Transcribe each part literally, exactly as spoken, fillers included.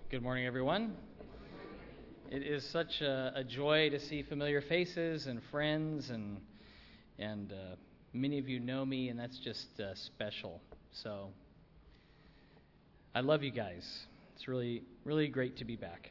Good morning, everyone. It is such a, a joy to see familiar faces and friends, and and uh, many of you know me, and that's just uh, special. So I love you guys. It's really, really great to be back.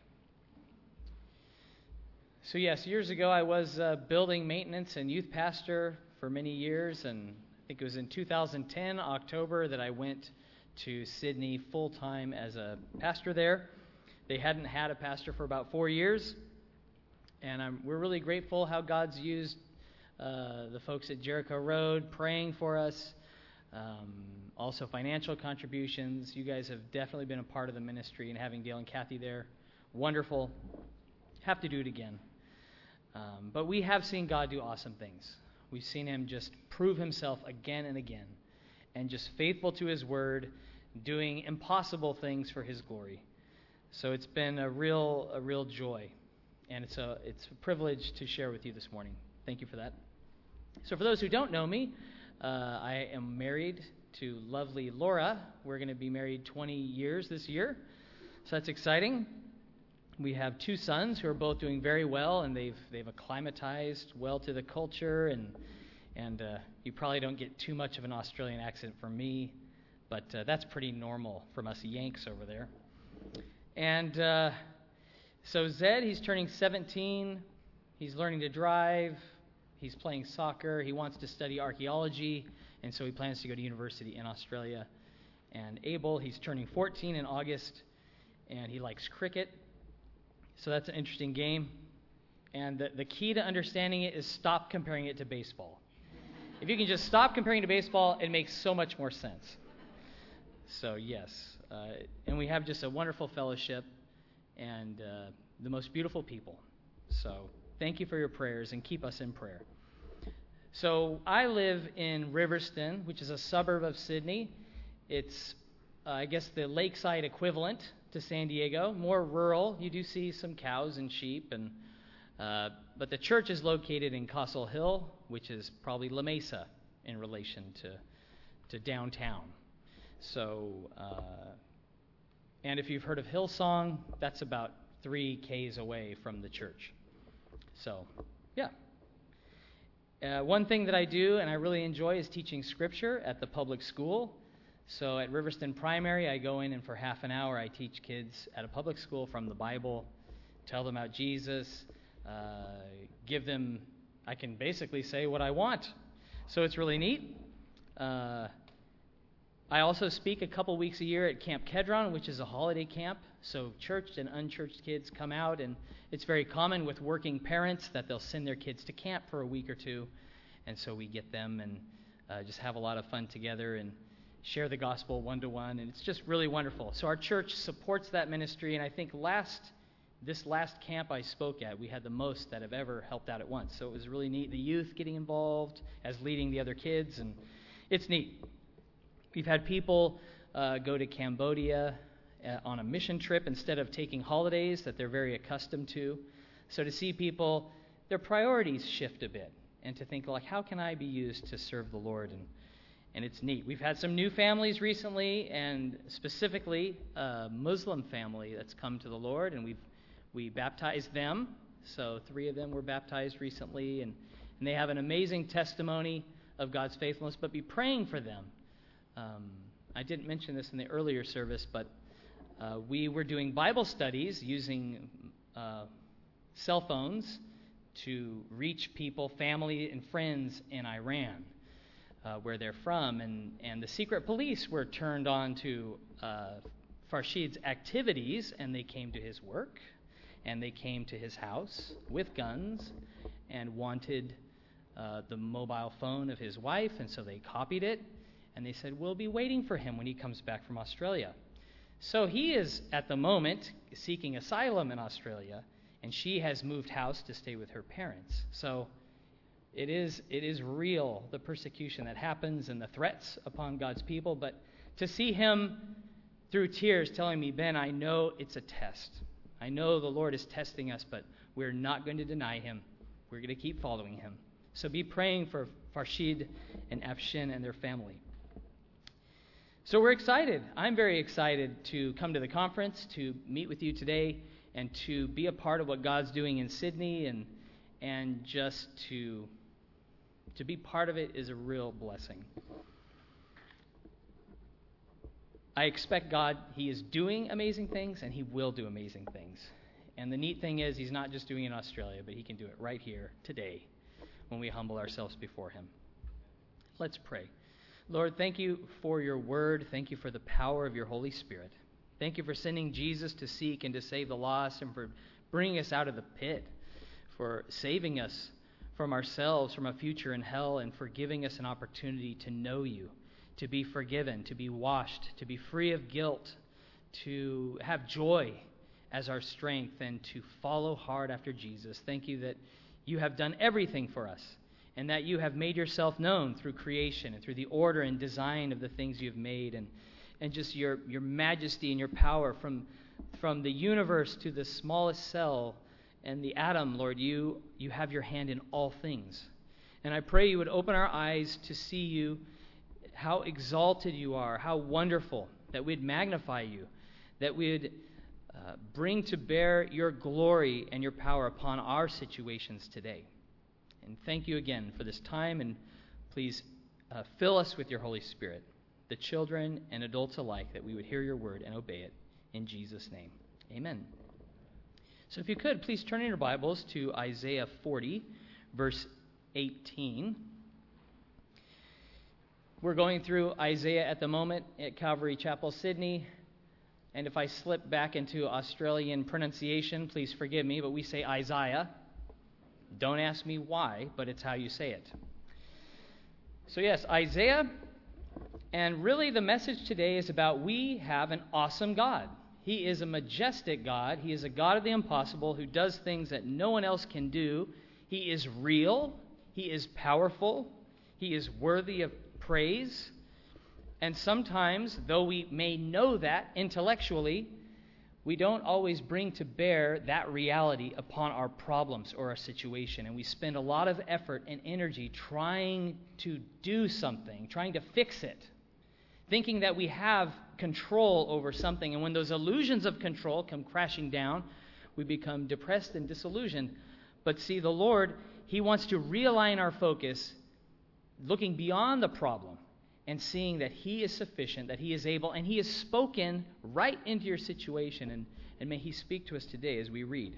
So yes, years ago I was uh, building maintenance and youth pastor for many years, and I think it was in two thousand ten, October, that I went to Sydney full-time as a pastor there. They hadn't had a pastor for about four years, and I'm, we're really grateful how God's used uh, the folks at Jericho Road praying for us, um, also financial contributions. You guys have definitely been a part of the ministry, and having Dale and Kathy there, wonderful. Have to do it again. Um, but we have seen God do awesome things. We've seen Him just prove Himself again and again, and just faithful to His word, doing impossible things for His glory. So it's been a real a real joy, and it's a it's a privilege to share with you this morning. Thank you for that. So for those who don't know me, uh, I am married to lovely Laura. We're going to be married twenty years this year, so that's exciting. We have two sons who are both doing very well, and they've they've acclimatized well to the culture, and and uh, you probably don't get too much of an Australian accent from me, but uh, that's pretty normal from us Yanks over there. And uh, so Zed, he's turning seventeen. He's learning to drive. He's playing soccer. He wants to study archaeology, and so he plans to go to university in Australia. And Abel, he's turning fourteen in August, and he likes cricket. So that's an interesting game. And the, the key to understanding it is stop comparing it to baseball. If you can just stop comparing it to baseball, it makes so much more sense. So yes, uh, and we have just a wonderful fellowship and uh, the most beautiful people. So thank you for your prayers, and keep us in prayer. So I live in Riverstone, which is a suburb of Sydney. It's, uh, I guess, the lakeside equivalent to San Diego, more rural. You do see some cows and sheep, and uh, but the church is located in Castle Hill, which is probably La Mesa in relation to to downtown. So, uh, and if you've heard of Hillsong, that's about three Ks away from the church. So, yeah. Uh, one thing that I do and I really enjoy is teaching Scripture at the public school. So at Riverstone Primary, I go in and for half an hour I teach kids at a public school from the Bible, tell them about Jesus, uh, give them, I can basically say what I want. So it's really neat. Uh, I also speak a couple weeks a year at Camp Kedron, which is a holiday camp. So churched and unchurched kids come out, and it's very common with working parents that they'll send their kids to camp for a week or two. And so we get them and uh, just have a lot of fun together and share the gospel one-to-one, and it's just really wonderful. So our church supports that ministry, and I think last this last camp I spoke at, we had the most that have ever helped out at once. So it was really neat, the youth getting involved as leading the other kids, and it's neat. We've had people uh, go to Cambodia uh, on a mission trip instead of taking holidays that they're very accustomed to. So to see people, their priorities shift a bit, and to think, like, how can I be used to serve the Lord? And and it's neat. We've had some new families recently, and specifically a Muslim family that's come to the Lord, and we've we baptized them. So three of them were baptized recently, and, and they have an amazing testimony of God's faithfulness, but be praying for them. Um, I didn't mention this in the earlier service, but uh, we were doing Bible studies using uh, cell phones to reach people, family and friends in Iran, uh, where they're from. And, and the secret police were turned on to uh, Farshid's activities, and they came to his work, and they came to his house with guns and wanted uh, the mobile phone of his wife, and so they copied it. And they said, we'll be waiting for him when he comes back from Australia. So he is, at the moment, seeking asylum in Australia, and she has moved house to stay with her parents. So it is it is real, the persecution that happens and the threats upon God's people. But to see him through tears telling me, Ben, I know it's a test. I know the Lord is testing us, but we're not going to deny him. We're going to keep following him. So be praying for Farshid and Afshin and their family. So we're excited. I'm very excited to come to the conference, to meet with you today, and to be a part of what God's doing in Sydney, and and just to to be part of it is a real blessing. I expect God, He is doing amazing things, and He will do amazing things. And the neat thing is, He's not just doing it in Australia, but He can do it right here, today, when we humble ourselves before Him. Let's pray. Lord, thank you for your word. Thank you for the power of your Holy Spirit. Thank you for sending Jesus to seek and to save the lost, and for bringing us out of the pit, for saving us from ourselves, from a future in hell, and for giving us an opportunity to know you, to be forgiven, to be washed, to be free of guilt, to have joy as our strength, and to follow hard after Jesus. Thank you that you have done everything for us, and that you have made yourself known through creation and through the order and design of the things you've made, and, and just your, your majesty and your power from, from the universe to the smallest cell and the atom. Lord, you, you have your hand in all things. And I pray you would open our eyes to see you, how exalted you are, how wonderful, that we'd magnify you, that we'd uh, bring to bear your glory and your power upon our situations today. And thank you again for this time, and please uh, fill us with your Holy Spirit, the children and adults alike, that we would hear your word and obey it. In Jesus' name, amen. So if you could, please turn in your Bibles to Isaiah forty, verse eighteen. We're going through Isaiah at the moment at Calvary Chapel, Sydney. And if I slip back into Australian pronunciation, please forgive me, but we say Isaiah. Don't ask me why, but it's how you say it. So yes, Isaiah. And really the message today is about we have an awesome God. He is a majestic God. He is a God of the impossible who does things that no one else can do. He is real. He is powerful. He is worthy of praise. And sometimes, though we may know that intellectually, we don't always bring to bear that reality upon our problems or our situation. And we spend a lot of effort and energy trying to do something, trying to fix it, thinking that we have control over something. And when those illusions of control come crashing down, we become depressed and disillusioned. But see, the Lord, He wants to realign our focus, looking beyond the problem and seeing that He is sufficient, that He is able, and He has spoken right into your situation. And, and may He speak to us today as we read.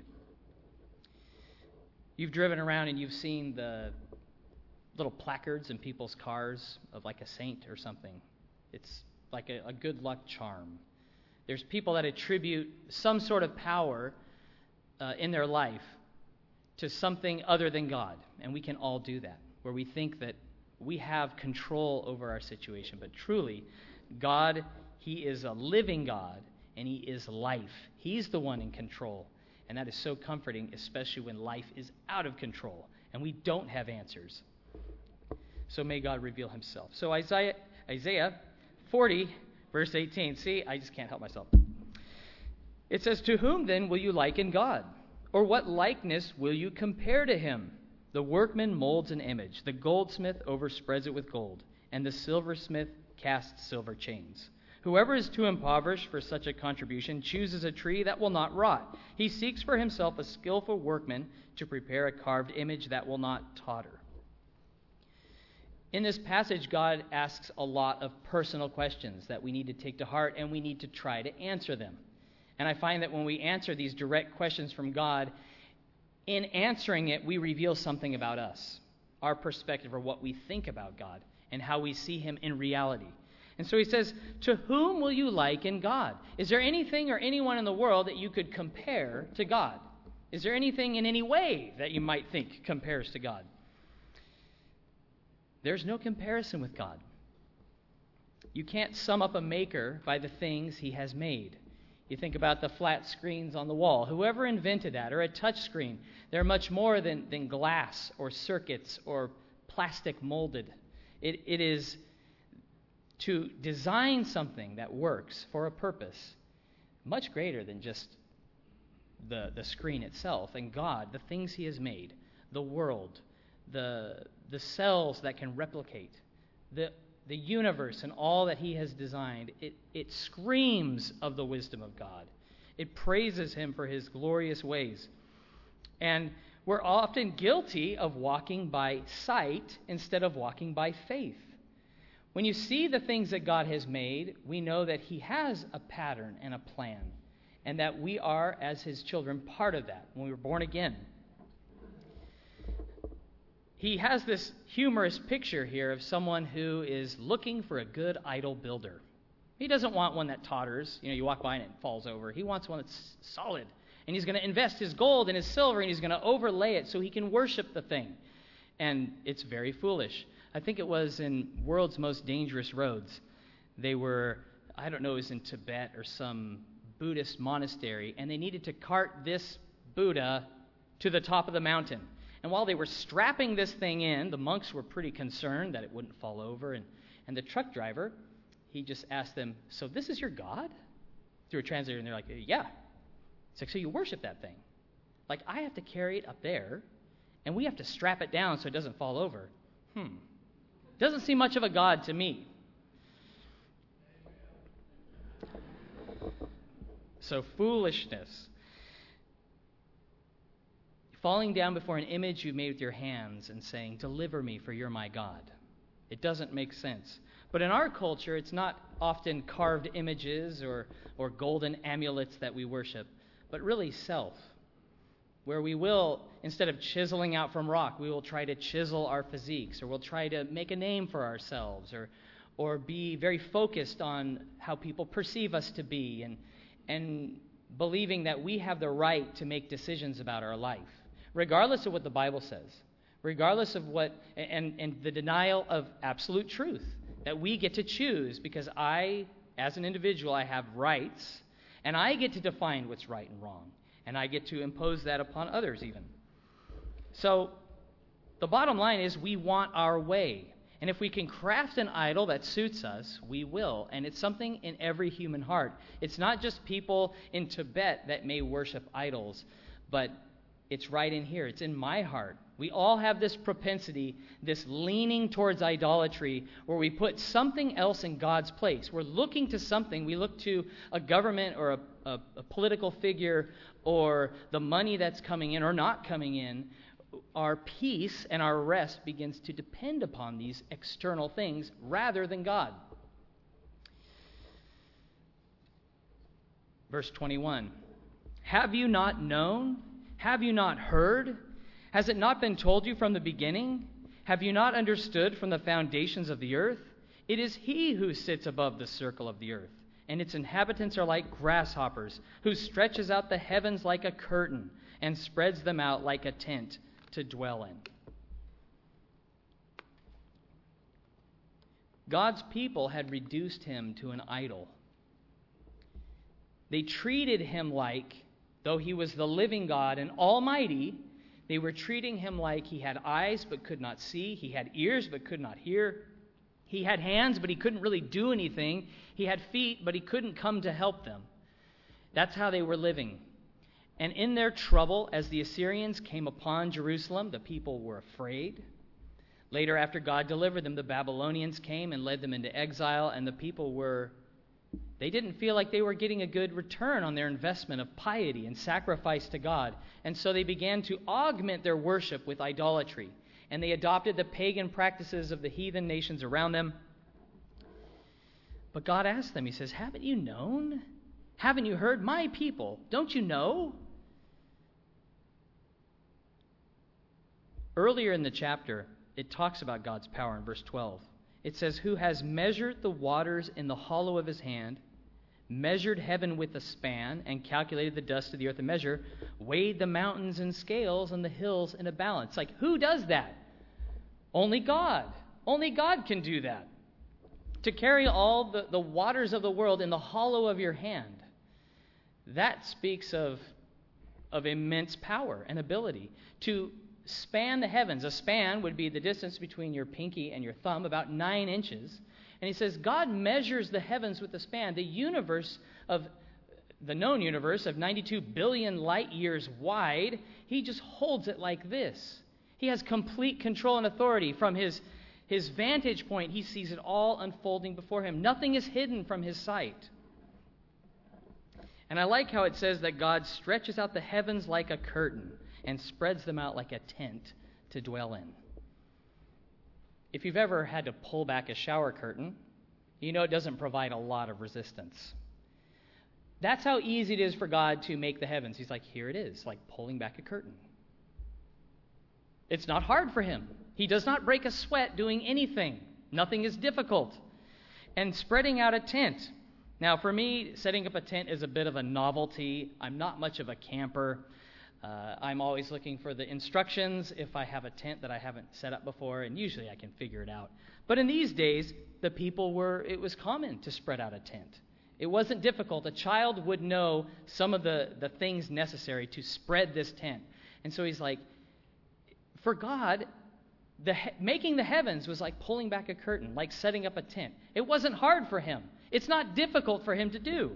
You've driven around and you've seen the little placards in people's cars of like a saint or something. It's like a, a good luck charm. There's people that attribute some sort of power uh, in their life to something other than God. And we can all do that, where we think that we have control over our situation. But truly, God, He is a living God, and He is life. He's the one in control. And that is so comforting, especially when life is out of control and we don't have answers. So may God reveal Himself. So Isaiah, Isaiah forty, verse eighteen. See, I just can't help myself. It says, "To whom then will you liken God? Or what likeness will you compare to Him? The workman molds an image. The goldsmith overspreads it with gold, and the silversmith casts silver chains. Whoever is too impoverished for such a contribution chooses a tree that will not rot. He seeks for himself a skillful workman to prepare a carved image that will not totter." In this passage, God asks a lot of personal questions that we need to take to heart, and we need to try to answer them. And I find that when we answer these direct questions from God, in answering it, we reveal something about us, our perspective, or what we think about God, and how we see Him in reality. And so He says, to whom will you liken God? Is there anything or anyone in the world that you could compare to God? Is there anything in any way that you might think compares to God? There's no comparison with God. You can't sum up a maker by the things He has made. You think about the flat screens on the wall. Whoever invented that, or a touch screen, they're much more than, than glass or circuits or plastic molded. It, it is to design something that works for a purpose much greater than just the, the screen itself. And God, the things He has made, the world, the, the cells that can replicate, the, the universe and all that he has designed, it, it screams of the wisdom of God. It praises him for his glorious ways. And we're often guilty of walking by sight instead of walking by faith. When you see the things that God has made, we know that he has a pattern and a plan, and that we are, as his children, part of that when we were born again. He has this humorous picture here of someone who is looking for a good idol builder. He doesn't want one that totters. You know, you walk by and it falls over. He wants one that's solid. And he's going to invest his gold and his silver, and he's going to overlay it so he can worship the thing. And it's very foolish. I think it was in World's Most Dangerous Roads. They were, I don't know, it was in Tibet or some Buddhist monastery, and they needed to cart this Buddha to the top of the mountain. And while they were strapping this thing in, the monks were pretty concerned that it wouldn't fall over. And, and the truck driver, he just asked them, "So this is your God?" Through a translator, and they're like, "Yeah." It's like, "So you worship that thing?" Like, I have to carry it up there, and we have to strap it down so it doesn't fall over. Hmm. Doesn't seem much of a God to me. So foolishness. Falling down before an image you made with your hands and saying, "Deliver me, for you're my God." It doesn't make sense. But in our culture, it's not often carved images or, or golden amulets that we worship, but really self. Where we will, instead of chiseling out from rock, we will try to chisel our physiques, or we'll try to make a name for ourselves, or or be very focused on how people perceive us to be, and and believing that we have the right to make decisions about our life, regardless of what the Bible says, regardless of what, and, and the denial of absolute truth, that we get to choose because I, as an individual, I have rights, and I get to define what's right and wrong. And I get to impose that upon others even. So the bottom line is we want our way. And if we can craft an idol that suits us, we will. And it's something in every human heart. It's not just people in Tibet that may worship idols, but it's right in here. It's in my heart. We all have this propensity, this leaning towards idolatry, where we put something else in God's place. We're looking to something. We look to a government or a, a, a political figure, or the money that's coming in or not coming in. Our peace and our rest begins to depend upon these external things rather than God. Verse twenty-one, "Have you not known? Have you not heard? Has it not been told you from the beginning? Have you not understood from the foundations of the earth? It is he who sits above the circle of the earth, and its inhabitants are like grasshoppers, who stretches out the heavens like a curtain and spreads them out like a tent to dwell in." God's people had reduced him to an idol. They treated him like, though he was the living God and almighty, they were treating him like he had eyes but could not see, he had ears but could not hear, he had hands but he couldn't really do anything, he had feet but he couldn't come to help them. That's how they were living. And in their trouble, as the Assyrians came upon Jerusalem, the people were afraid. Later, after God delivered them, the Babylonians came and led them into exile, and the people were, they didn't feel like they were getting a good return on their investment of piety and sacrifice to God. And so they began to augment their worship with idolatry. And they adopted the pagan practices of the heathen nations around them. But God asked them, he says, "Haven't you known? Haven't you heard? My people, don't you know?" Earlier in the chapter, it talks about God's power in verse twelve. It says, "Who has measured the waters in the hollow of his hand, measured heaven with a span, and calculated the dust of the earth in measure, weighed the mountains in scales and the hills in a balance." Like, who does that? Only God. Only God can do that. To carry all the, the waters of the world in the hollow of your hand. That speaks of, of immense power and ability. To span the heavens. A span would be the distance between your pinky and your thumb, about nine inches. And he says, God measures the heavens with the span. The universe of, the known universe of ninety-two billion light years wide, he just holds it like this. He has complete control and authority from his, His vantage point, he sees it all unfolding before him. Nothing is hidden from his sight. And I like how it says that God stretches out the heavens like a curtain and spreads them out like a tent to dwell in. If you've ever had to pull back a shower curtain, you know it doesn't provide a lot of resistance. That's how easy it is for God to make the heavens. He's like, here it is, like pulling back a curtain. It's not hard for him. He does not break a sweat doing anything. Nothing is difficult. And spreading out a tent. Now, for me, setting up a tent is a bit of a novelty. I'm not much of a camper. Uh, I'm always looking for the instructions if I have a tent that I haven't set up before, and usually I can figure it out. But in these days, the people were, it was common to spread out a tent. It wasn't difficult. A child would know some of the, the things necessary to spread this tent. And so he's like, for God, the he- making the heavens was like pulling back a curtain, like setting up a tent. It wasn't hard for him. It's not difficult for him to do.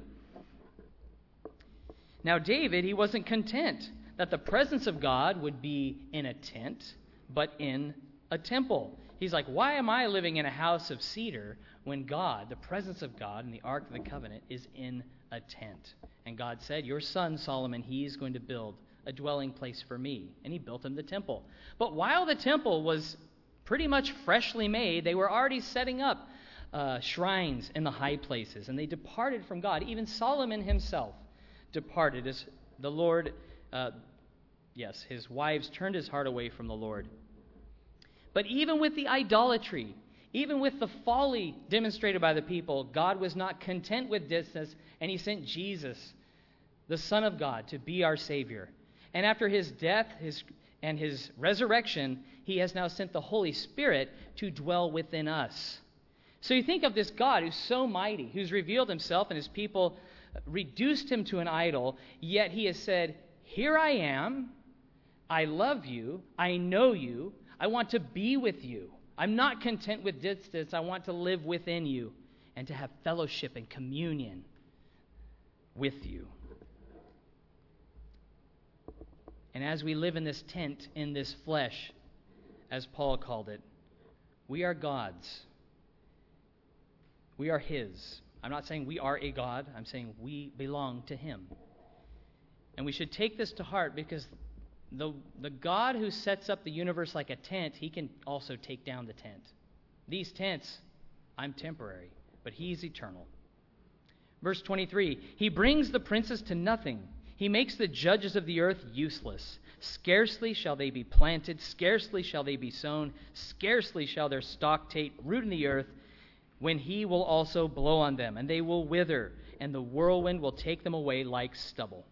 Now, David, he wasn't content that the presence of God would be in a tent, but in a temple. He's like, why am I living in a house of cedar when God, the presence of God in the Ark of the Covenant, is in a tent? And God said, your son Solomon, he's going to build a dwelling place for me. And he built him the temple. But while the temple was pretty much freshly made, they were already setting up uh, shrines in the high places. And they departed from God. Even Solomon himself departed as the Lord, uh, yes, his wives turned his heart away from the Lord. But even with the idolatry, even with the folly demonstrated by the people, God was not content with this, and he sent Jesus, the Son of God, to be our Savior. And after his death his, and his resurrection, he has now sent the Holy Spirit to dwell within us. So you think of this God who's so mighty, who's revealed himself, and his people reduced him to an idol, yet he has said, here I am, I love you, I know you, I want to be with you. I'm not content with distance. I want to live within you and to have fellowship and communion with you. And as we live in this tent, in this flesh, as Paul called it, we are God's. We are his. I'm not saying we are a God. I'm saying we belong to him. And we should take this to heart because The, the God who sets up the universe like a tent, he can also take down the tent. These tents, I'm temporary, but he's eternal. Verse twenty-three, he brings the princes to nothing. He makes the judges of the earth useless. Scarcely shall they be planted, scarcely shall they be sown, scarcely shall their stock take root in the earth, when he will also blow on them, and they will wither, and the whirlwind will take them away like stubble.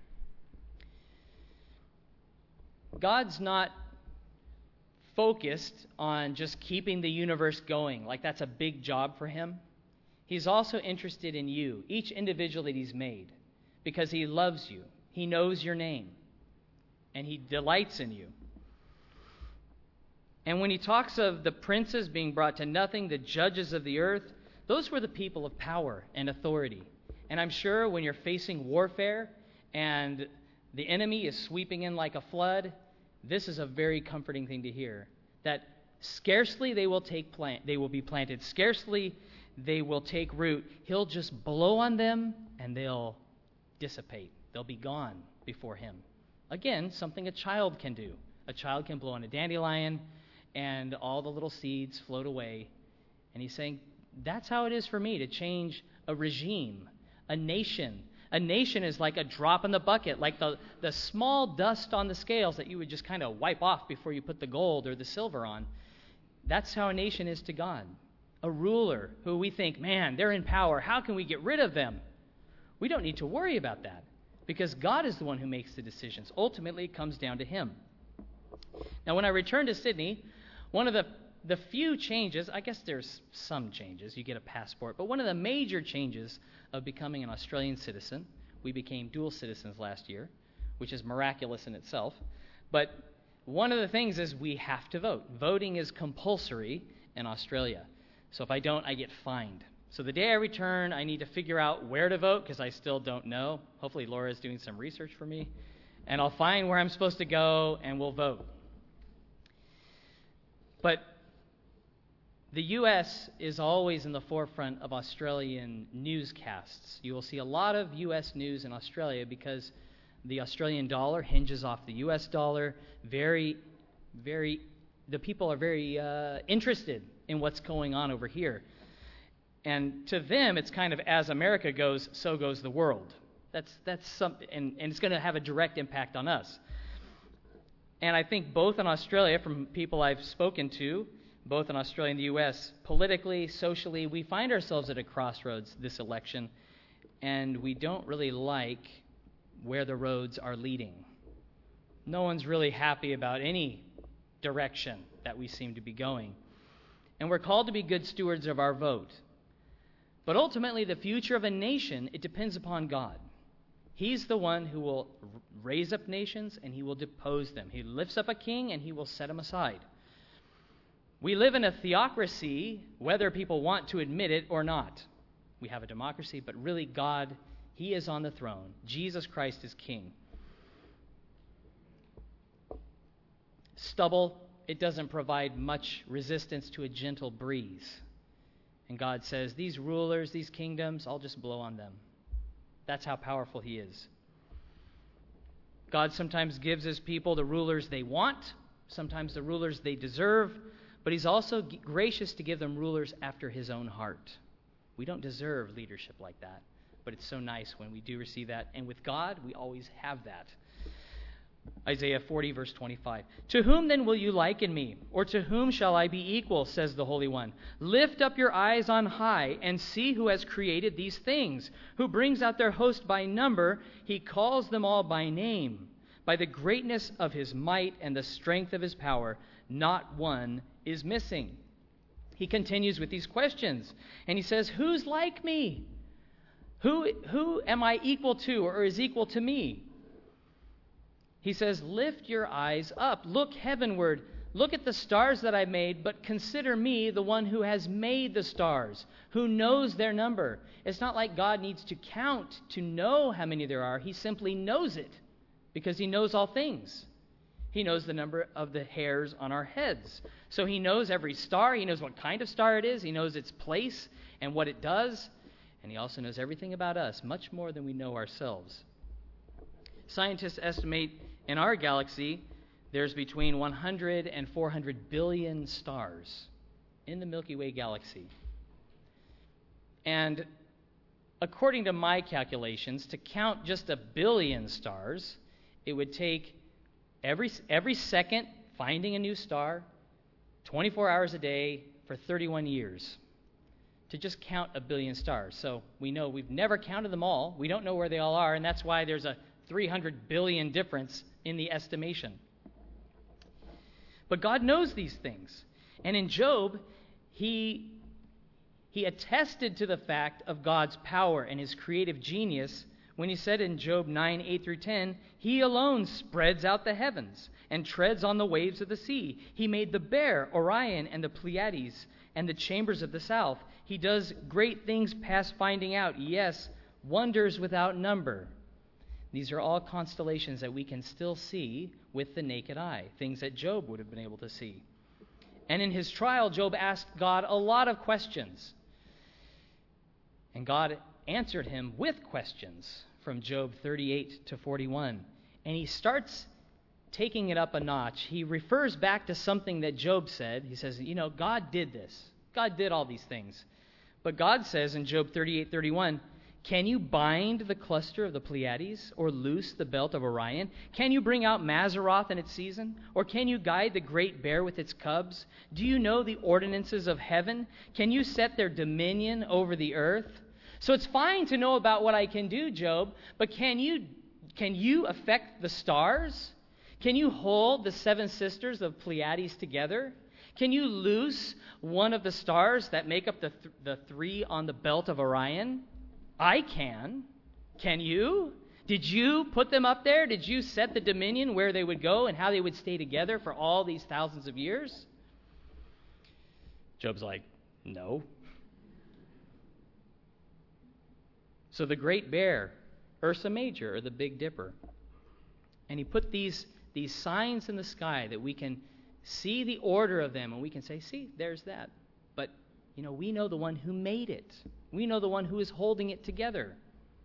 God's not focused on just keeping the universe going, like that's a big job for him. He's also interested in you, each individual that he's made, because he loves you. He knows your name, and he delights in you. And when he talks of the princes being brought to nothing, the judges of the earth, those were the people of power and authority. And I'm sure when you're facing warfare and the enemy is sweeping in like a flood, this is a very comforting thing to hear, that scarcely they will take plant, they will be planted, scarcely they will take root. He'll just blow on them and they'll dissipate. They'll be gone before him. Again, something a child can do. A child can blow on a dandelion and all the little seeds float away. And he's saying, that's how it is for me to change a regime, a nation. A nation is like a drop in the bucket, like the, the small dust on the scales that you would just kind of wipe off before you put the gold or the silver on. That's how a nation is to God. A ruler who we think, man, they're in power. How can we get rid of them? We don't need to worry about that because God is the one who makes the decisions. Ultimately, it comes down to him. Now, when I returned to Sydney, one of the, the few changes, I guess there's some changes. You get a passport. But one of the major changes of becoming an Australian citizen, we became dual citizens last year, which is miraculous in itself. But one of the things is we have to vote. Voting is compulsory in Australia. So if I don't, I get fined. So the day I return, I need to figure out where to vote because I still don't know. Hopefully Laura is doing some research for me. And I'll find where I'm supposed to go and we'll vote. But The U S is always in the forefront of Australian newscasts. You will see a lot of U S news in Australia because the Australian dollar hinges off the U S dollar. Very, very, the people are very uh, interested in what's going on over here. And to them, it's kind of as America goes, so goes the world. That's that's something, and, and it's going to have a direct impact on us. And I think both in Australia, from people I've spoken to, both in Australia and the U S, politically, socially, we find ourselves at a crossroads this election, and we don't really like where the roads are leading. No one's really happy about any direction that we seem to be going. And we're called to be good stewards of our vote. But ultimately, the future of a nation, it depends upon God. He's the one who will raise up nations, and he will depose them. He lifts up a king, and he will set him aside. We live in a theocracy, whether people want to admit it or not. We have a democracy, but really God, he is on the throne. Jesus Christ is king. Stubble, it doesn't provide much resistance to a gentle breeze. And God says, these rulers, these kingdoms, I'll just blow on them. That's how powerful he is. God sometimes gives his people the rulers they want, sometimes the rulers they deserve, but he's also gracious to give them rulers after his own heart. We don't deserve leadership like that, but it's so nice when we do receive that. And with God, we always have that. Isaiah forty, verse twenty-five. To whom then will you liken me? Or to whom shall I be equal, says the Holy One? Lift up your eyes on high and see who has created these things, who brings out their host by number. He calls them all by name. By the greatness of his might and the strength of his power, not one is missing. He continues with these questions, and he says, who's like me? Who, who am I equal to or is equal to me? He says, lift your eyes up, look heavenward, look at the stars that I made, but consider me the one who has made the stars, who knows their number. It's not like God needs to count to know how many there are. He simply knows it because he knows all things. He knows the number of the hairs on our heads. So he knows every star. He knows what kind of star it is. He knows its place and what it does. And he also knows everything about us, much more than we know ourselves. Scientists estimate in our galaxy there's between one hundred and four hundred billion stars in the Milky Way galaxy. And according to my calculations, to count just a billion stars, it would take Every every second, finding a new star, twenty-four hours a day for thirty-one years to just count a billion stars. So we know we've never counted them all. We don't know where they all are, and that's why there's a three hundred billion difference in the estimation. But God knows these things. And in Job, he, he attested to the fact of God's power and his creative genius when he said in Job nine, eight through ten, he alone spreads out the heavens and treads on the waves of the sea. He made the bear, Orion, and the Pleiades, and the chambers of the south. He does great things past finding out, yes, wonders without number. These are all constellations that we can still see with the naked eye, things that Job would have been able to see. And in his trial, Job asked God a lot of questions. And God answered him with questions from Job thirty-eight to forty-one. And he starts taking it up a notch. He refers back to something that Job said. He says, you know, God did this. God did all these things. But God says in Job thirty-eight thirty-one, can you bind the cluster of the Pleiades or loose the belt of Orion? Can you bring out Mazzaroth in its season? Or can you guide the great bear with its cubs? Do you know the ordinances of heaven? Can you set their dominion over the earth? So it's fine to know about what I can do, Job, but can you can you affect the stars? Can you hold the seven sisters of Pleiades together? Can you loose one of the stars that make up the th- the three on the belt of Orion? I can. Can you? Did you put them up there? Did you set the dominion where they would go and how they would stay together for all these thousands of years? Job's like, no. So the Great Bear, Ursa Major, or the Big Dipper. And he put these, these signs in the sky that we can see the order of them, and we can say, see, there's that. But You know, we know the one who made it. We know the one who is holding it together.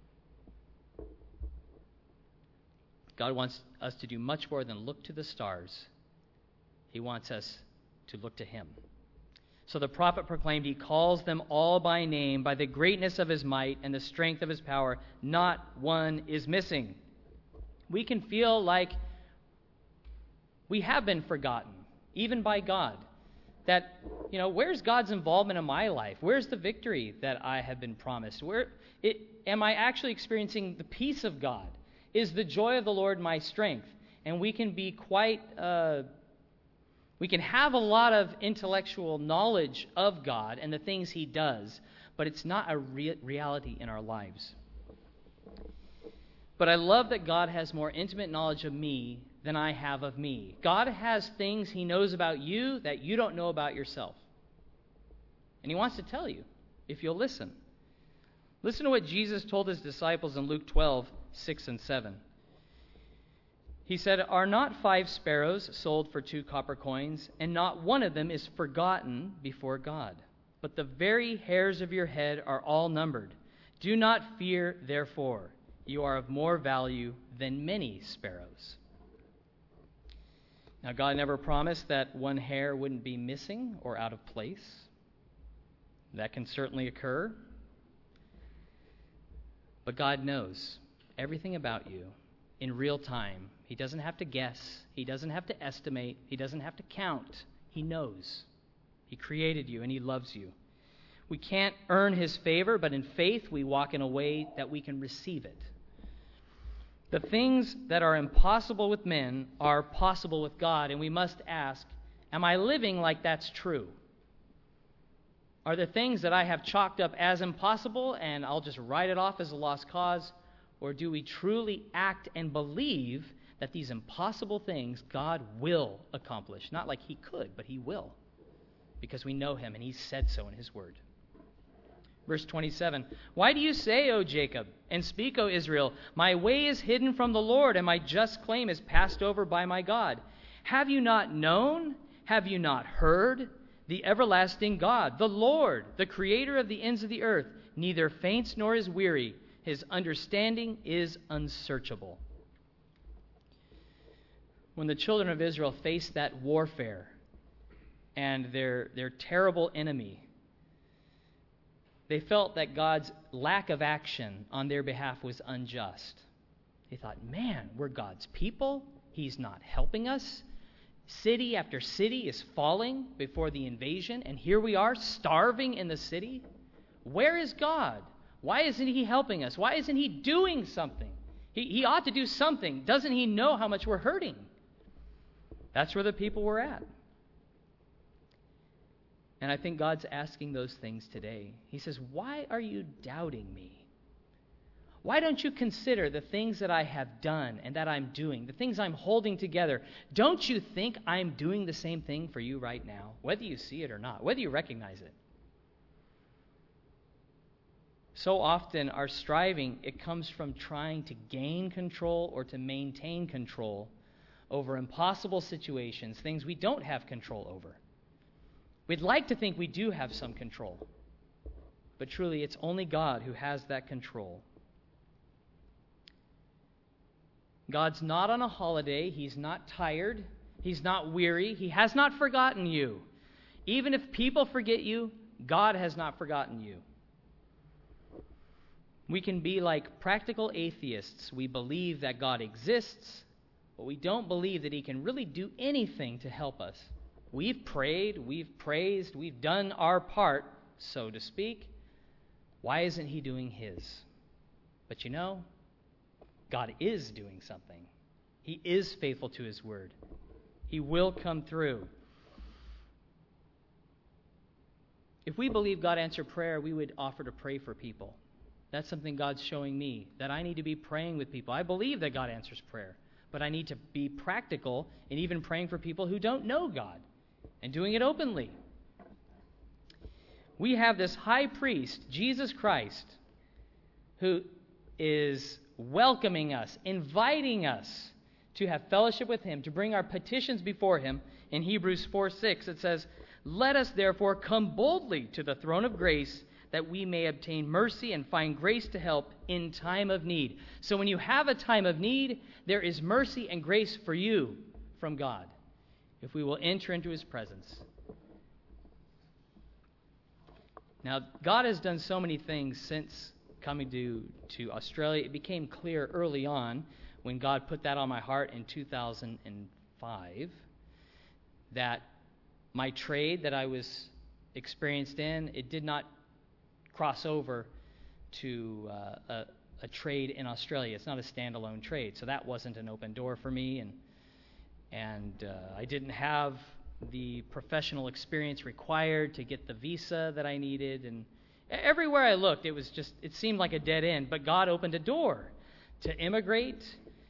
God wants us to do much more than look to the stars. He wants us to look to him. So the prophet proclaimed, he calls them all by name, by the greatness of his might and the strength of his power. Not one is missing. We can feel like we have been forgotten, even by God. That, you know, where's God's involvement in my life? Where's the victory that I have been promised? Where it, am I actually experiencing the peace of God? Is the joy of the Lord my strength? And we can be quite, uh, we can have a lot of intellectual knowledge of God and the things he does, but it's not a re- reality in our lives. But I love that God has more intimate knowledge of me than I have of me. God has things he knows about you that you don't know about yourself. And he wants to tell you, if you'll listen. Listen to what Jesus told his disciples in Luke twelve, six and seven. He said, "Are not five sparrows sold for two copper coins, and not one of them is forgotten before God? But the very hairs of your head are all numbered. Do not fear, therefore. You are of more value than many sparrows." Now, God never promised that one hair wouldn't be missing or out of place. That can certainly occur. But God knows everything about you in real time. He doesn't have to guess. He doesn't have to estimate. He doesn't have to count. He knows. He created you and he loves you. We can't earn his favor, but in faith we walk in a way that we can receive it. The things that are impossible with men are possible with God, and we must ask, am I living like that's true? Are there things that I have chalked up as impossible and I'll just write it off as a lost cause? Or do we truly act and believe that these impossible things God will accomplish? Not like he could, but he will. Because we know him and he said so in his word. Verse twenty-seven, "Why do you say, O Jacob, and speak, O Israel, my way is hidden from the Lord, and my just claim is passed over by my God? Have you not known? Have you not heard? The everlasting God, the Lord, the creator of the ends of the earth, neither faints nor is weary. His understanding is unsearchable." When the children of Israel faced that warfare and their, their terrible enemy, they felt that God's lack of action on their behalf was unjust. They thought, man, we're God's people. He's not helping us. City after city is falling before the invasion, and here we are starving in the city. Where is God? Why isn't he helping us? Why isn't he doing something? He, he ought to do something. Doesn't he know how much we're hurting? That's where the people were at. And I think God's asking those things today. He says, why are you doubting me? Why don't you consider the things that I have done and that I'm doing, the things I'm holding together? Don't you think I'm doing the same thing for you right now, whether you see it or not, whether you recognize it? So often our striving, it comes from trying to gain control or to maintain control over impossible situations, things we don't have control over. We'd like to think we do have some control, but truly it's only God who has that control. God's not on a holiday. He's not tired. He's not weary. He has not forgotten you. Even if people forget you, God has not forgotten you. We can be like practical atheists. We believe that God exists, but we don't believe that he can really do anything to help us. We've prayed, we've praised, we've done our part, so to speak. Why isn't he doing his? But you know, God is doing something. He is faithful to his word. He will come through. If we believe God answered prayer, we would offer to pray for people. That's something God's showing me, that I need to be praying with people. I believe that God answers prayer, but I need to be practical in even praying for people who don't know God and doing it openly. We have this high priest, Jesus Christ, who is welcoming us, inviting us to have fellowship with him, to bring our petitions before him. In Hebrews four six, it says, Let us therefore come boldly to the throne of grace, that we may obtain mercy and find grace to help in time of need. So when you have a time of need, there is mercy and grace for you from God, if we will enter into his presence. Now, God has done so many things since coming to, to Australia. It became clear early on when God put that on my heart in two thousand five that my trade that I was experienced in, it did not cross over to uh, a, a trade in Australia. It's not a standalone trade, so that wasn't an open door for me, and and uh, I didn't have the professional experience required to get the visa that I needed, and everywhere I looked, it was just, it seemed like a dead end, but God opened a door to immigrate,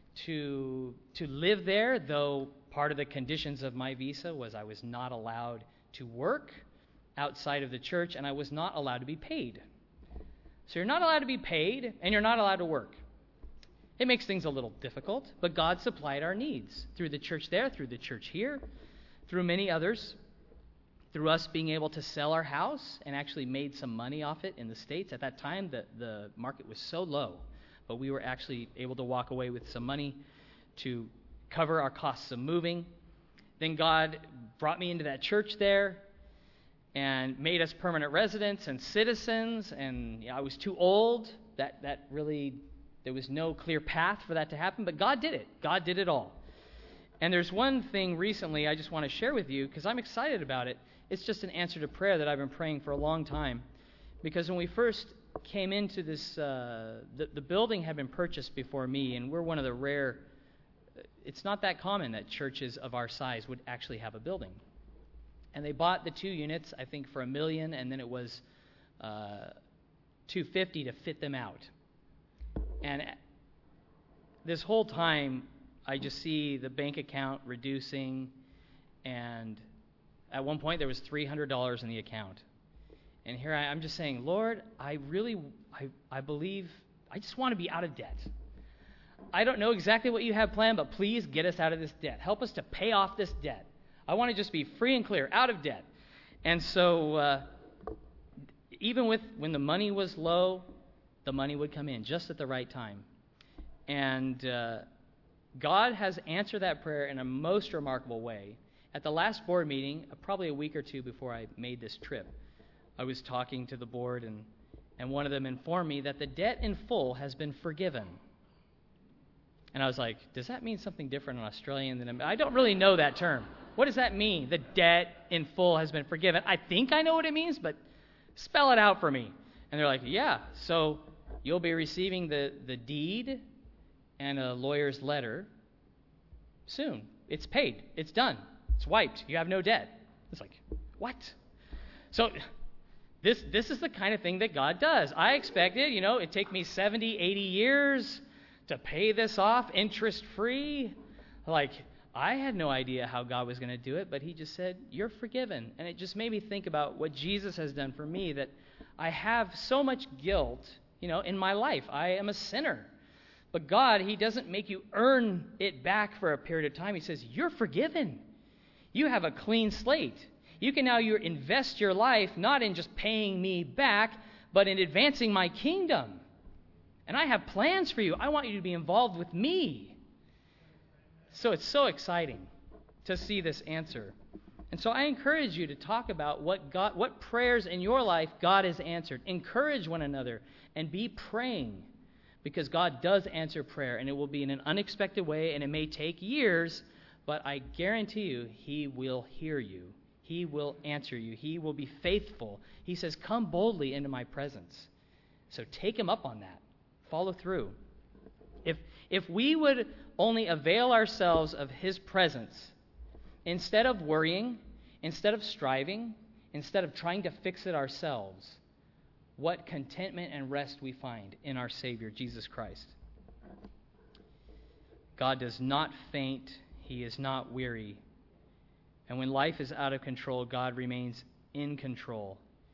to to live there, though part of the conditions of my visa was I was not allowed to work outside of the church, and I was not allowed to be paid. So you're not allowed to be paid, and you're not allowed to work. It makes things a little difficult, but God supplied our needs through the church there, through the church here, through many others, through us being able to sell our house and actually made some money off it in the States. At that time, the, the market was so low, but we were actually able to walk away with some money to cover our costs of moving. Then God brought me into that church there and made us permanent residents and citizens, and you know, I was too old. That that really, there was no clear path for that to happen, but God did it. God did it all. And there's one thing recently I just want to share with you because I'm excited about it. It's just an answer to prayer that I've been praying for a long time. Because when we first came into this, uh, the, the building had been purchased before me, and we're one of the rare, it's not that common that churches of our size would actually have a building. And they bought the two units, I think, for a million, and then it was uh, two hundred fifty to fit them out. And this whole time, I just see the bank account reducing, and at one point there was three hundred dollars in the account. And here I, I'm just saying, Lord, I really, I, I believe, I just want to be out of debt. I don't know exactly what you have planned, but please get us out of this debt. Help us to pay off this debt. I want to just be free and clear, out of debt. And so uh, even with when the money was low, the money would come in just at the right time. And uh, God has answered that prayer in a most remarkable way. At the last board meeting, uh, probably a week or two before I made this trip, I was talking to the board, and, and one of them informed me that the debt in full has been forgiven. And I was like, does that mean something different in Australian than I don't really know that term. What does that mean? The debt in full has been forgiven. I think I know what it means, but spell it out for me. And they're like, yeah, so you'll be receiving the, the deed and a lawyer's letter soon. It's paid. It's done. It's wiped. You have no debt. It's like, what? So this this is the kind of thing that God does. I expected, you know, it'd take me seventy, eighty years to pay this off interest-free. Like, I had no idea how God was going to do it, but he just said, you're forgiven. And it just made me think about what Jesus has done for me, that I have so much guilt, you know, in my life. I am a sinner. But God, he doesn't make you earn it back for a period of time. He says, you're forgiven. You have a clean slate. You can now you invest your life not in just paying me back, but in advancing my kingdom. And I have plans for you. I want you to be involved with me. So it's so exciting to see this answer. And so I encourage you to talk about what God, what prayers in your life God has answered. Encourage one another and be praying, because God does answer prayer, and it will be in an unexpected way, and it may take years, but I guarantee you he will hear you. He will answer you. He will be faithful. He says, come boldly into my presence. So take him up on that. Follow through. If if we would only avail ourselves of his presence, instead of worrying, instead of striving, instead of trying to fix it ourselves, what contentment and rest we find in our Savior, Jesus Christ. God does not faint. He is not weary. And when life is out of control, God remains in control.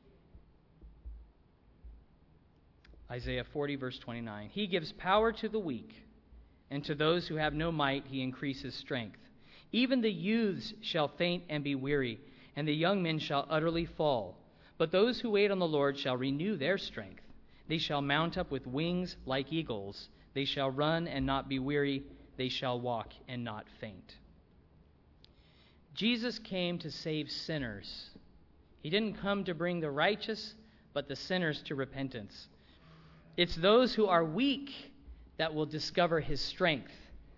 Isaiah forty, verse twenty-nine. He gives power to the weak, and to those who have no might he increases strength. Even the youths shall faint and be weary, and the young men shall utterly fall. But those who wait on the Lord shall renew their strength. They shall mount up with wings like eagles. They shall run and not be weary. They shall walk and not faint. Jesus came to save sinners. He didn't come to bring the righteous, but the sinners to repentance. It's those who are weak that will discover his strength.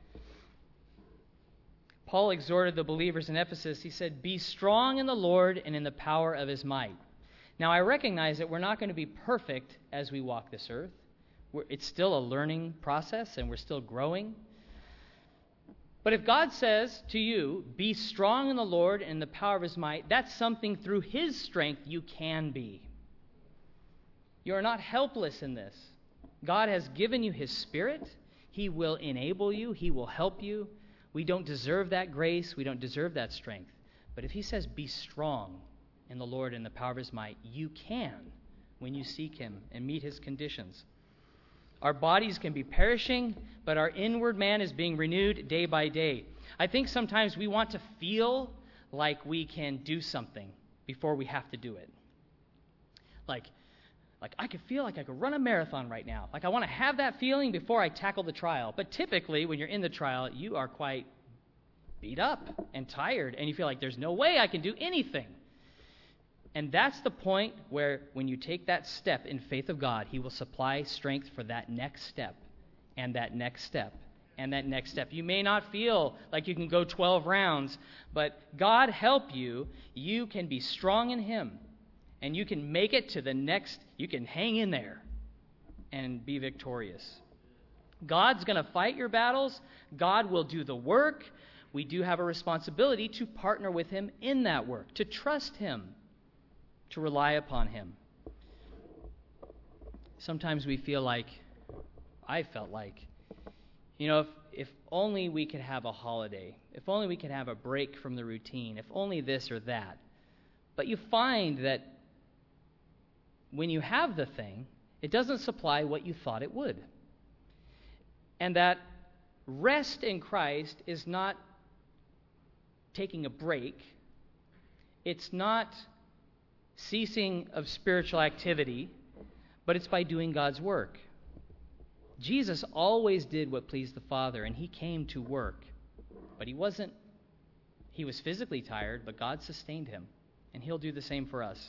Paul exhorted the believers in Ephesus. He said, "Be strong in the Lord and in the power of his might." Now, I recognize that we're not going to be perfect as we walk this earth. We're, it's still a learning process, and we're still growing. But if God says to you, "Be strong in the Lord and in the power of his might," that's something through his strength you can be. You are not helpless in this. God has given you his Spirit. He will enable you. He will help you. We don't deserve that grace. We don't deserve that strength. But if he says, "Be strong in the Lord and the power of his might," you can when you seek him and meet his conditions. Our bodies can be perishing, but our inward man is being renewed day by day. I think sometimes we want to feel like we can do something before we have to do it. Like, like I could feel like I could run a marathon right now. Like I want to have that feeling before I tackle the trial. But typically, when you're in the trial, you are quite beat up and tired, and you feel like there's no way I can do anything. And that's the point where when you take that step in faith of God, he will supply strength for that next step and that next step and that next step. You may not feel like you can go twelve rounds, but God help you. You can be strong in him, and you can make it to the next. You can hang in there and be victorious. God's going to fight your battles. God will do the work. We do have a responsibility to partner with him in that work, to trust him, to rely upon him. Sometimes we feel like, I felt like, you know, if, if only we could have a holiday, if only we could have a break from the routine, if only this or that. But you find that when you have the thing, it doesn't supply what you thought it would. And that rest in Christ is not taking a break. It's not ceasing of spiritual activity, but it's by doing God's work. Jesus always did what pleased the Father, and he came to work. But he wasn't, he was physically tired, but God sustained him, and he'll do the same for us.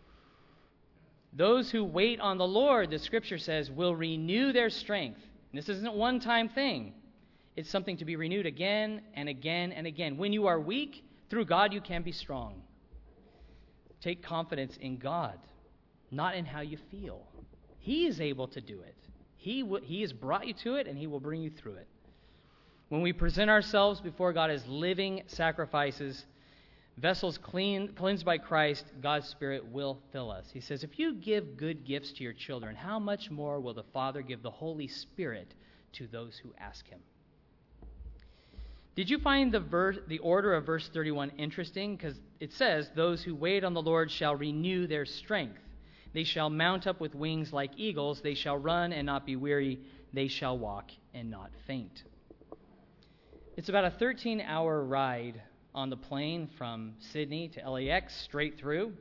Those who wait on the Lord, the scripture says, will renew their strength. And this isn't a one-time thing. It's something to be renewed again and again and again. When you are weak, through God you can be strong. Take confidence in God, not in how you feel. He is able to do it. He, w- he has brought you to it, and he will bring you through it. When we present ourselves before God as living sacrifices, vessels clean, cleansed by Christ, God's Spirit will fill us. He says, if you give good gifts to your children, how much more will the Father give the Holy Spirit to those who ask him? Did you find the verse, the order of verse thirty-one interesting? Because it says, those who wait on the Lord shall renew their strength. They shall mount up with wings like eagles. They shall run and not be weary. They shall walk and not faint. It's about a thirteen-hour ride on the plane from Sydney to L A X, straight through.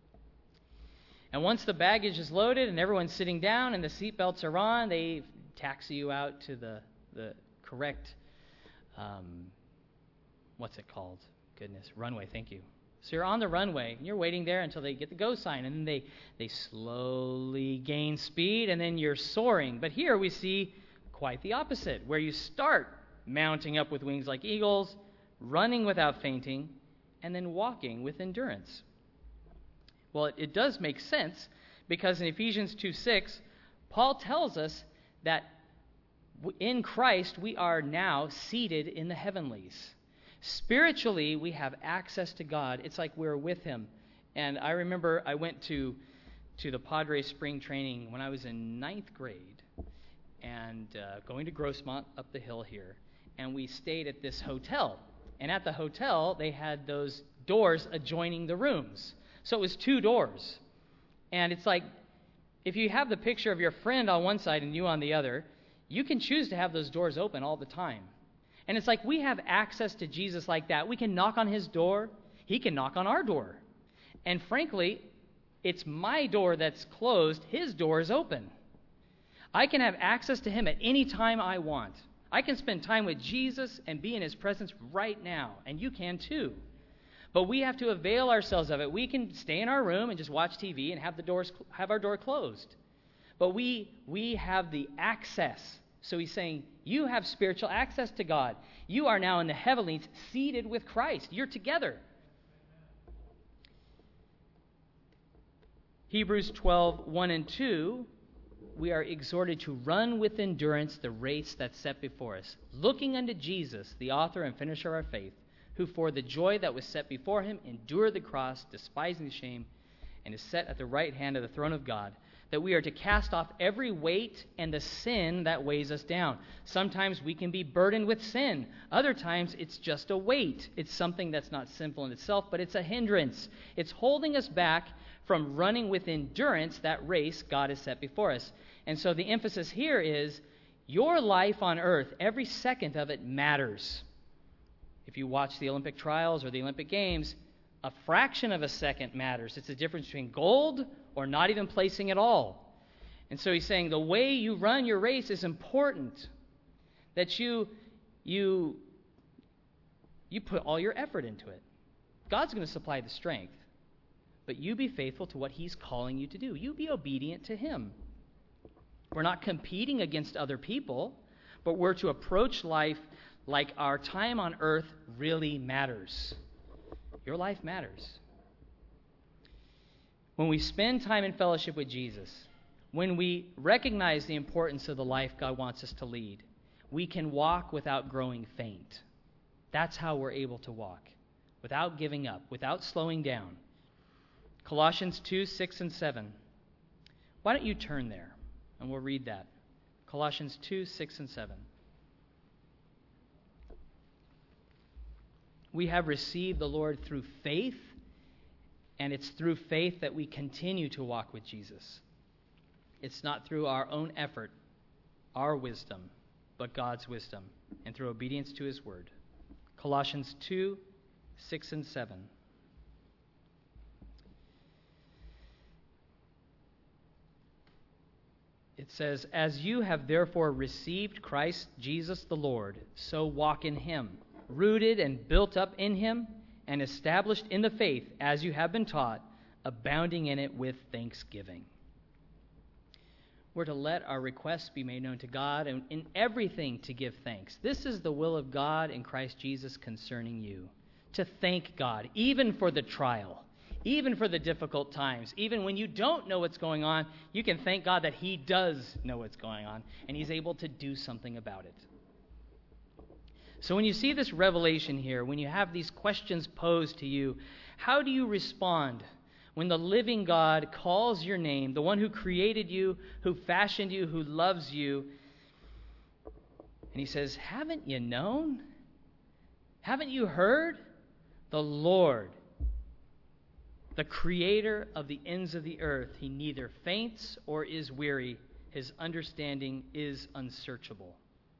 And once the baggage is loaded and everyone's sitting down and the seatbelts are on, they taxi you out to the, the correct Um, what's it called? Goodness, runway, thank you. So you're on the runway, and you're waiting there until they get the go sign, and then they, they slowly gain speed, and then you're soaring. But here we see quite the opposite, where you start mounting up with wings like eagles, running without fainting, and then walking with endurance. Well, it, it does make sense, because in Ephesians two six, Paul tells us that in Christ, we are now seated in the heavenlies. Spiritually, we have access to God. It's like we're with him. And I remember I went to, to the Padre spring training when I was in ninth grade, and uh, going to Grossmont up the hill here. And we stayed at this hotel. And at the hotel, they had those doors adjoining the rooms. So it was two doors. And it's like, if you have the picture of your friend on one side and you on the other, you can choose to have those doors open all the time. And it's like we have access to Jesus like that. We can knock on his door. He can knock on our door. And frankly, it's my door that's closed. His door is open. I can have access to him at any time I want. I can spend time with Jesus and be in his presence right now, and you can too. But we have to avail ourselves of it. We can stay in our room and just watch T V and have the doors have our door closed. But we we have the access. So he's saying, you have spiritual access to God. You are now in the heavenlies, seated with Christ. You're together. Hebrews twelve, one and two, we are exhorted to run with endurance the race that's set before us, looking unto Jesus, the author and finisher of our faith, who for the joy that was set before him endured the cross, despising the shame, and is set at the right hand of the throne of God, that we are to cast off every weight and the sin that weighs us down. Sometimes we can be burdened with sin. Other times it's just a weight. It's something that's not sinful in itself, but it's a hindrance. It's holding us back from running with endurance that race God has set before us. And so the emphasis here is your life on earth, every second of it matters. If you watch the Olympic trials or the Olympic Games, a fraction of a second matters. It's the difference between gold or not even placing at all. And so he's saying the way you run your race is important. That you you you put all your effort into it. God's going to supply the strength. But you be faithful to what he's calling you to do. You be obedient to him. We're not competing against other people, but we're to approach life like our time on earth really matters. Your life matters. When we spend time in fellowship with Jesus, when we recognize the importance of the life God wants us to lead, we can walk without growing faint. That's how we're able to walk, without giving up, without slowing down. Colossians two, six, and seven. Why don't you turn there, and we'll read that. Colossians two, six, and seven. We have received the Lord through faith, and it's through faith that we continue to walk with Jesus. It's not through our own effort, our wisdom, but God's wisdom, and through obedience to his word. Colossians two, six, and seven. It says, as you have therefore received Christ Jesus the Lord, so walk in him, rooted and built up in him, and established in the faith as you have been taught, abounding in it with thanksgiving. We're to let our requests be made known to God, and in everything to give thanks. This is the will of God in Christ Jesus concerning you, to thank God, even for the trial, even for the difficult times, even when you don't know what's going on, you can thank God that he does know what's going on, and he's able to do something about it. So when you see this revelation here, when you have these questions posed to you, how do you respond when the living God calls your name, the one who created you, who fashioned you, who loves you, and he says, haven't you known? Haven't you heard? The Lord, the creator of the ends of the earth, he neither faints or is weary. His understanding is unsearchable.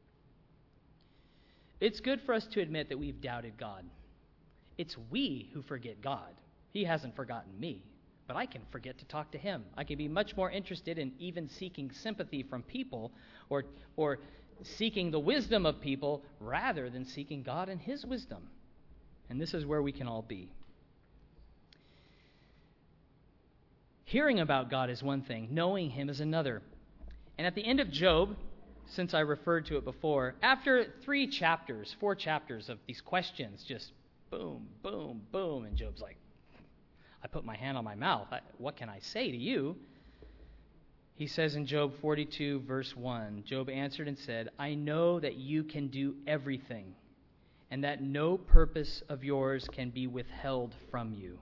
It's good for us to admit that we've doubted God. It's we who forget God. He hasn't forgotten me, but I can forget to talk to him. I can be much more interested in even seeking sympathy from people or, or seeking the wisdom of people rather than seeking God and his wisdom. And this is where we can all be. Hearing about God is one thing, knowing him is another. And at the end of Job, since I referred to it before, after three chapters, four chapters of these questions, just boom, boom, boom, and Job's like, I put my hand on my mouth. I, what can I say to you? He says in Job forty-two, verse one, Job answered and said, I know that you can do everything, and that no purpose of yours can be withheld from you.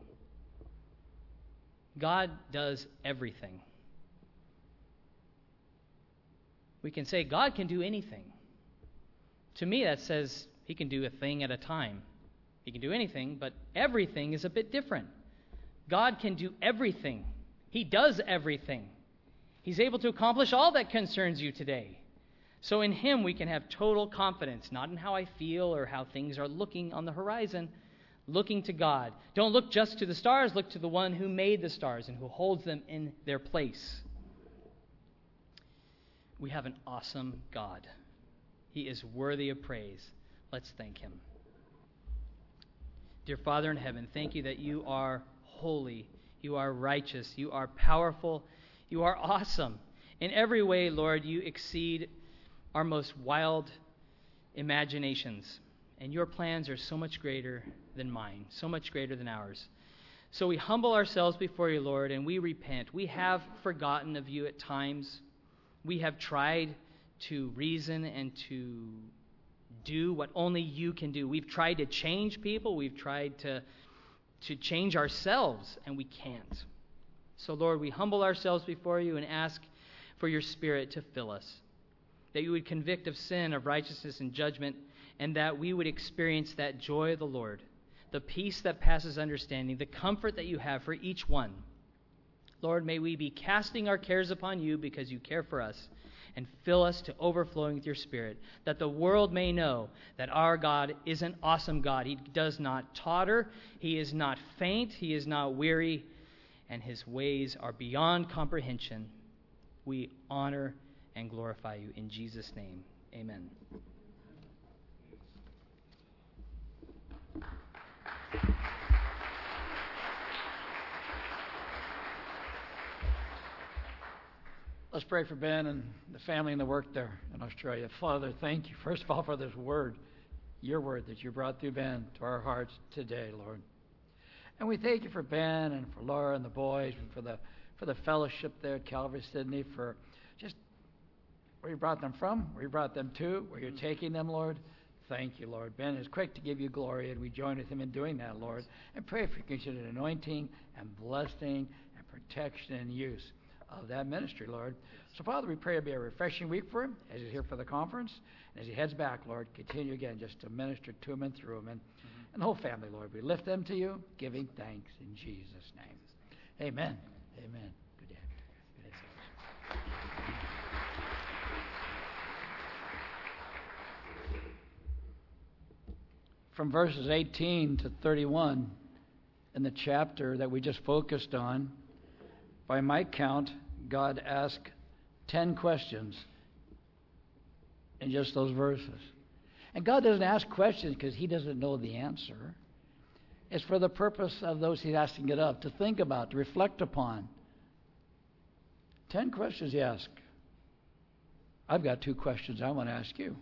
God does everything. We can say God can do anything. To me, that says he can do a thing at a time. He can do anything, but everything is a bit different. God can do everything. He does everything. He's able to accomplish all that concerns you today. So in him we can have total confidence, not in how I feel or how things are looking on the horizon. looking to God. Don't look just to the stars, look to the one who made the stars and who holds them in their place. We have an awesome God. He is worthy of praise. Let's thank him. Dear Father in heaven, thank you that you are holy, you are righteous, you are powerful, you are awesome. In every way, Lord, you exceed our most wild imaginations, and your plans are so much greater than mine, so much greater than ours. So we humble ourselves before you, Lord, and we repent. We have forgotten of you at times. We have tried to reason and to do what only you can do. We've tried to change people. We've tried to, to change ourselves, and we can't. So, Lord, we humble ourselves before you and ask for your Spirit to fill us, that you would convict of sin, of righteousness, and judgment, and that we would experience that joy of the Lord, the peace that passes understanding, the comfort that you have for each one. Lord, may we be casting our cares upon you because you care for us, and fill us to overflowing with your Spirit, that the world may know that our God is an awesome God. He does not totter, he is not faint, he is not weary, and his ways are beyond comprehension. We honor and glorify you in Jesus' name. Amen. Let's pray for Ben and the family and the work there in Australia. Father, thank you, first of all, for this word, your word that you brought through Ben to our hearts today, Lord. And we thank you for Ben and for Laura and the boys, and for the for the fellowship there at Calvary, Sydney, for just where you brought them from, where you brought them to, where you're taking them, Lord. Thank you, Lord. Ben is quick to give you glory, and we join with him in doing that, Lord. And pray for continued anointing and blessing and protection and use of that ministry, Lord. So, Father, we pray it'll be a refreshing week for him as he's here for the conference. And as he heads back, Lord, continue again just to minister to him and through him. And, mm-hmm. and the whole family, Lord, we lift them to you, giving thanks in Jesus' name. Amen. Amen. Good day. Good day. From verses eighteen to thirty-one in the chapter that we just focused on, by my count, God asked ten questions in just those verses. And God doesn't ask questions because he doesn't know the answer. It's for the purpose of those he's asking it of, to think about, to reflect upon. Ten questions he asked. I've got two questions I want to ask you.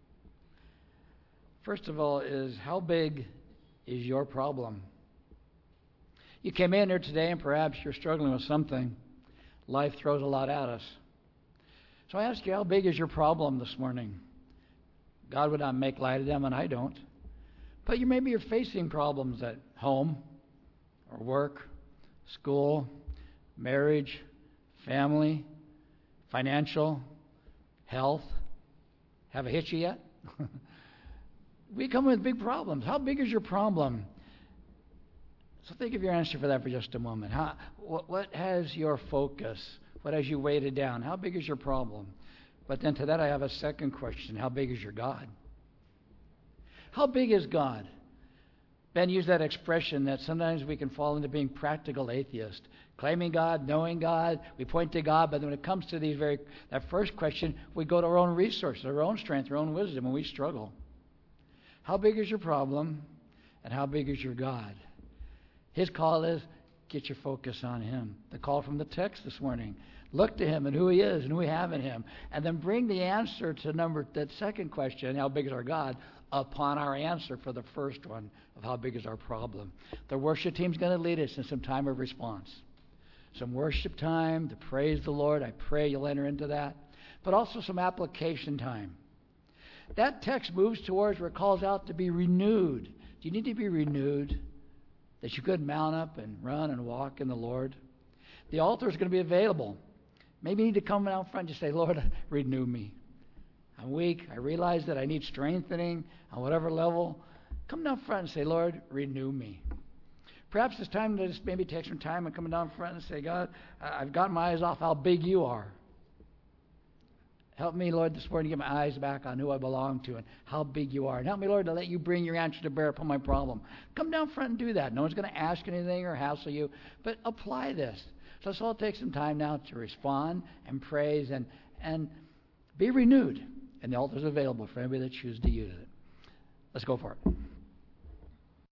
First of all is, how big is your problem? You came in here today and perhaps you're struggling with something. Life throws a lot at us. So I ask you, how big is your problem this morning? God would not make light of them, and I don't. But you maybe you're facing problems at home or work, school, marriage, family, financial, health. Have I hit you yet? We come with big problems. How big is your problem? So think of your answer for that for just a moment. How, what, what has your focus? What has you weighted down? How big is your problem? But then to that I have a second question. How big is your God? How big is God? Ben used that expression that sometimes we can fall into being practical atheists, claiming God, knowing God, we point to God, but when it comes to these very that first question, we go to our own resources, our own strength, our own wisdom, and we struggle. How big is your problem, and how big is your God? His call is, get your focus on him. The call from the text this morning. Look to him and who he is and who we have in him. And then bring the answer to number that second question, how big is our God, upon our answer for the first one of how big is our problem. The worship team's going to lead us in some time of response. Some worship time to praise the Lord. I pray you'll enter into that. But also some application time. That text moves towards where it calls out to be renewed. Do you need to be renewed? That you could mount up and run and walk in the Lord. The altar is going to be available. Maybe you need to come out front and just say, Lord, renew me. I'm weak. I realize that I need strengthening on whatever level. Come down front and say, Lord, renew me. Perhaps it's time to just maybe take some time and come down front and say, God, I've got my eyes off how big you are. Help me, Lord, this morning to get my eyes back on who I belong to and how big you are. And help me, Lord, to let you bring your answer to bear upon my problem. Come down front and do that. No one's going to ask anything or hassle you, but apply this. So let's all take some time now to respond and praise and, and be renewed. And the altar is available for anybody that chooses to use it. Let's go for it.